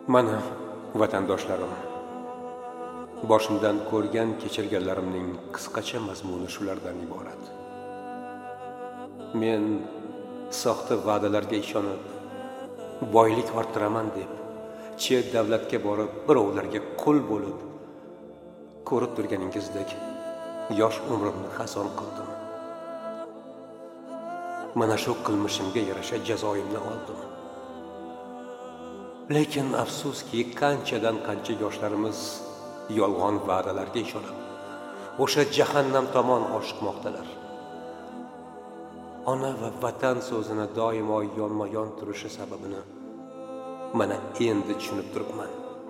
Mana vatandoshlarim, boshimdan ko'rgan kechirganlarimning qisqacha mazmuni shulardan iborat. Men soxta va'dalarga ishonib, boylik orttiraman deb, chet davlatga borib, birovlarga qul bo'lib, ko'rib turganingizdek yosh umrimni xazon qildim. Mana shu qilmishimga yarasha jazoimni oldim. Lekin afsuski, qanchadan qancha yoshlarimiz yolg'on va'dalarga ishonib, o'sha jahannam tomon oshiqmoqdalar. Ona va vatan so'zini doimo yonma-yon turishi sababini mana endi tushunib turibman.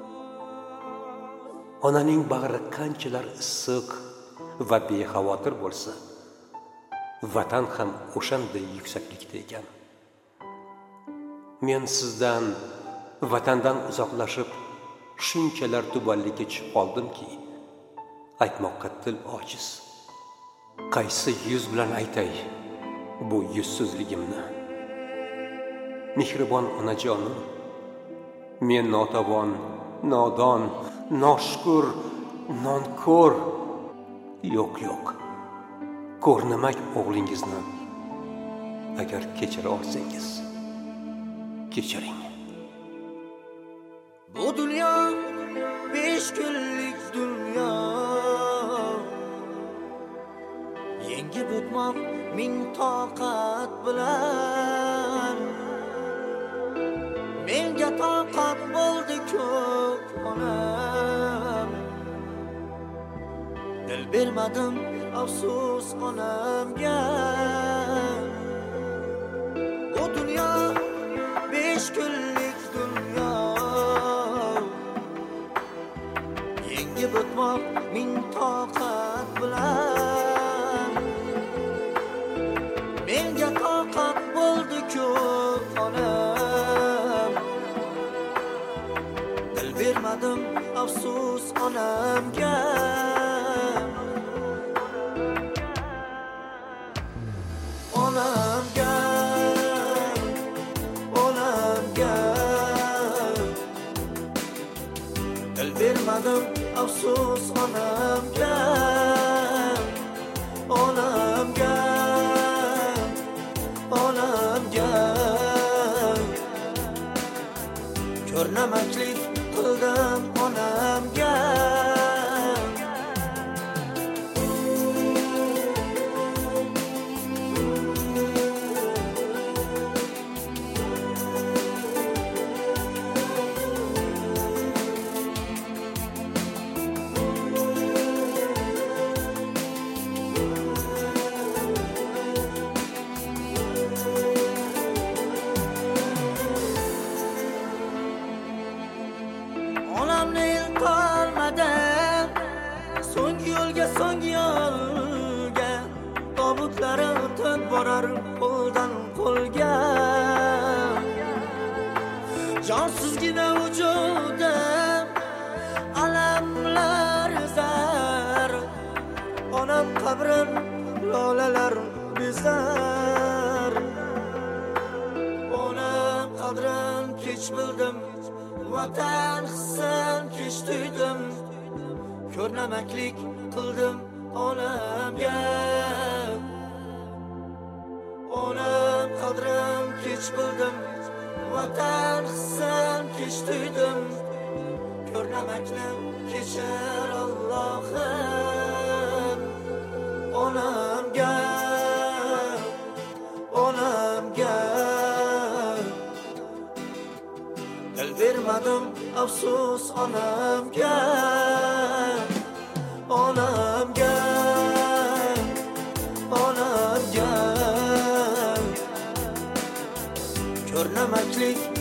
Onaning bag'ri qanchalar issiq va bexavotir bo'lsa, vatan ham o'shanday yuksaklikda ekan. Men sizdan, vatandan uzoqlashib, shunchalar tubanlikka tushib qoldimki, aytmoqqa til ojiz. Qaysi yuz bilan aytay bu yuzsizligimni? Mehribon onajonim, men notavon, nodon, noshukur, nonko'r, yo'q. Ko'rnamak o'g'lingizni agar kechira olsangiz, kechiring. Bu dunyo 5 kunlik dunyo, yengib o'tmoq ming toqat bilan. Menga toqat bo'ldi ko'p onam, dil bermadim afsus onamga. Bu dunyo 5 kunlik dunyo, yengib o'tmoq ming toqat bilan. Menga toqat bo'ldi ko'p onam, dil bermadim afsus onamga. Onamga dil bermadim afsus onamga. Onamga ko'rnamaklik qildim onamga. Onamni qolmadan so'nggi yo'lga tobutlari o'tib borar qo'ldan qo'lga. Jonsizgina vujudim alamlar zar, onam qabrin lolalar bezar. Onam qadrin kech bildim, vatan hissin kech tuydim. Ko'rnamaklik qildim onamga. Onam qadrin kech bildim, vatan hissin kech tuydim. Ko'rnamaklik kechir Allohim. Onamga dil bermadim afsus onamga. Onamga ko'rnamaklik